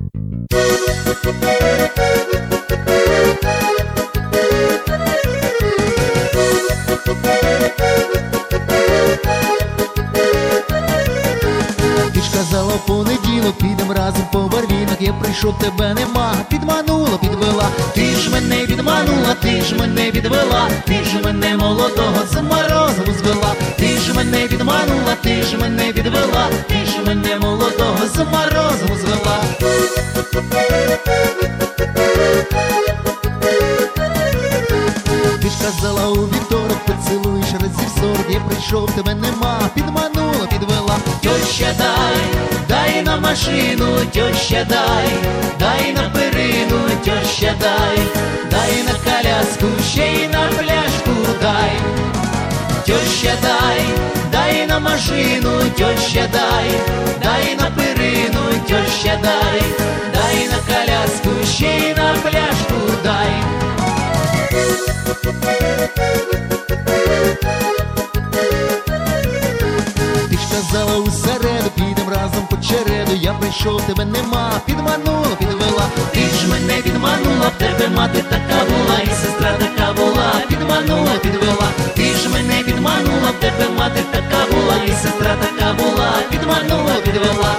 Ти ж казала в понеділок, підем разом по барвінок. Я прийшов, тебе нема, підманула, підвела. Ти ж мене відманула, ти ж мене відвела. Ти ж мене молодого з морозом звела. Ти ж мене відманула, ти ж мене відвела. Ти ж мене молодого з морозом звела. Ти ж казала у вівторок, поцілуєш разів 40. Я прийшов, тебе нема, підманула, підвела. Тьоща, дай на машину, тьоща, дай на перину, тьоща, дай на коляску, ще й на пляшку дай. Тьоща, дай на машину, тьоща, дай на перину, тьоща, дай на коляску, ще й на пляшку дай. Ти ж казала у середу, підем разом по череду. Я прийшов, тебе нема, підманула, підвела. Ти ж мене підманула, в тебе мати така була, і сестра така була, підманула, підвела. Ти ж мене підманула, в тебе мати така була, і сестра така була, підманула, підвела.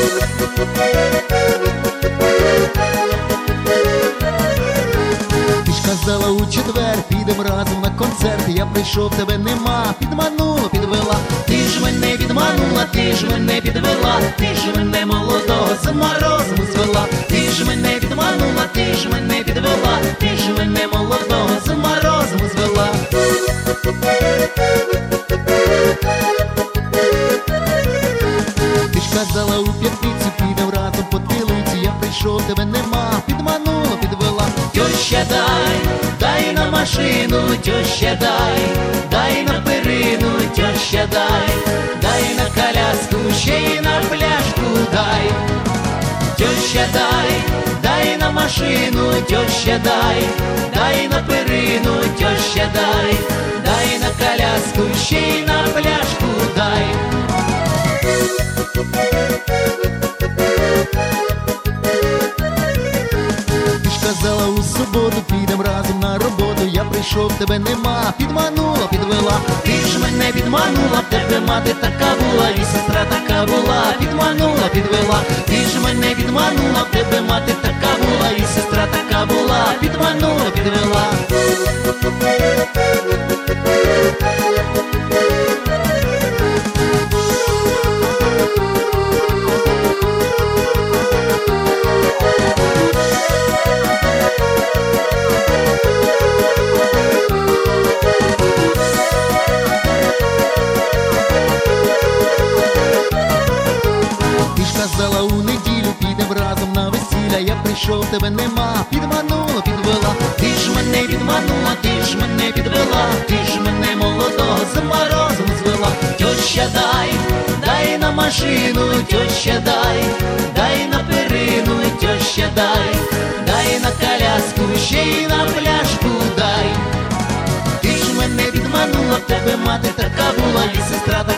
Ти ж казала у четвер, підем разом на концерт. Я прийшов, тебе нема, підманула, підвела. Ти ж мене підманула, ти ж мене підвела. Ти ж мене молодого з морозом звела. Ти ж мене підманула, ти ж мене підвела. Ти ж мене молодого з морозом звела. Ти ж казала у п'ятницю, підем разом по Тилиці. Я прийшов, тебе нема, підманула, підвела. Тьоща, дай на машину, тьоща, дай на перину, тьоща, дай на коляску, ще й на пляшку дай. Тьоща, дай на машину, тьоща, дай на перину, тьоща, дай на коляску, ще й на пляшку дай. Ти ж казала у суботу, підем разом на роботу. Я прийшов, тебе нема, підманула, підвела. Ти ж мене підманула, в тебе мати така була, і сестра така була, підманула, підвела. Ти ж мене підманула, в тебе мати така була, і сестра така була, підманула, підвела. Ти ж казала у неділю, підем разом на весілля. Я прийшов, тебе нема, підманула, підвела. Ти ж мене підманула, ти ж мене підвела. Ти ж мене молодого з морозом звела. Тьоща, дай на машину, тьоща, дай на перину, тьоща, дай на коляску, ще й на пляшку дай. Ти ж мене підманула, в тебе мати така була, і сестра така